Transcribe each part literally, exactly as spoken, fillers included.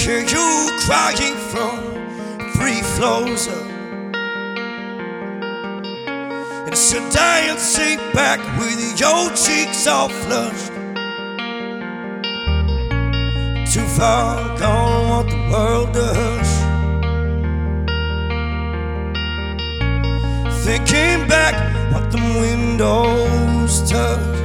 hear you crying from three floors up, and so dancing back with your cheeks all flushed. Too far gone, want the world to hush. Thinking back, what them windows touch.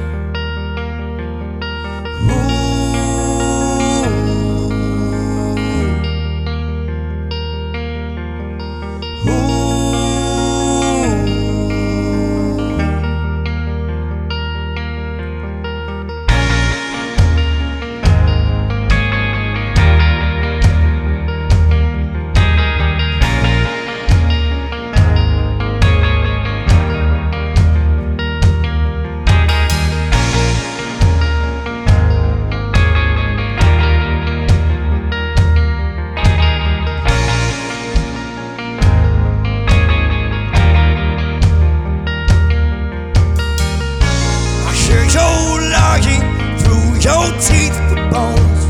You're lying through your teeth for bones.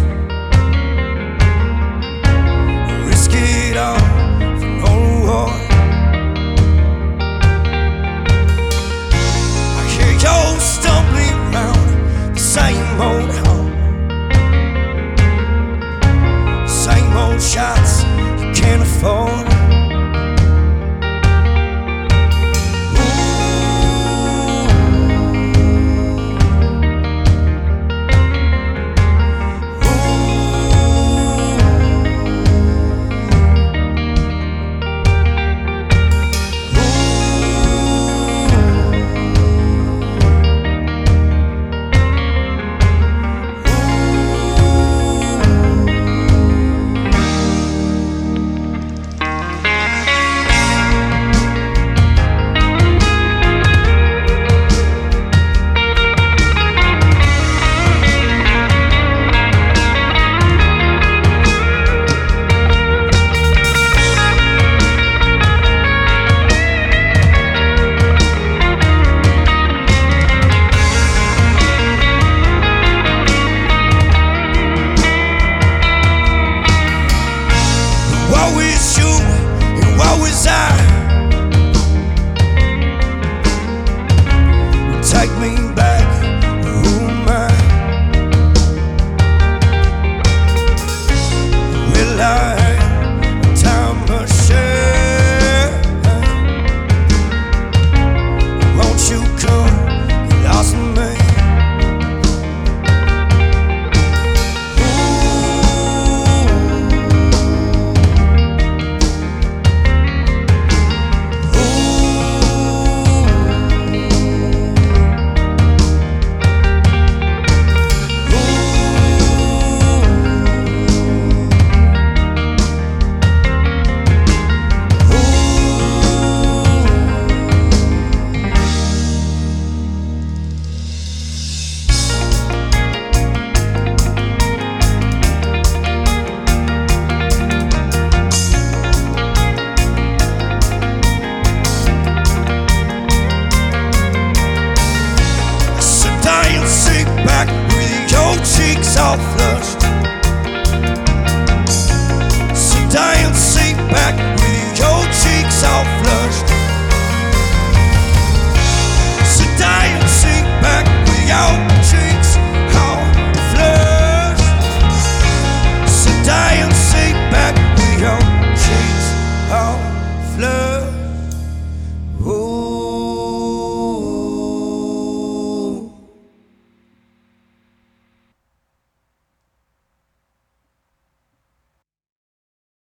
Risk it all for no reward. I hear you stumbling round the same old home, same old shots you can't afford. Woe is you, and woe is I.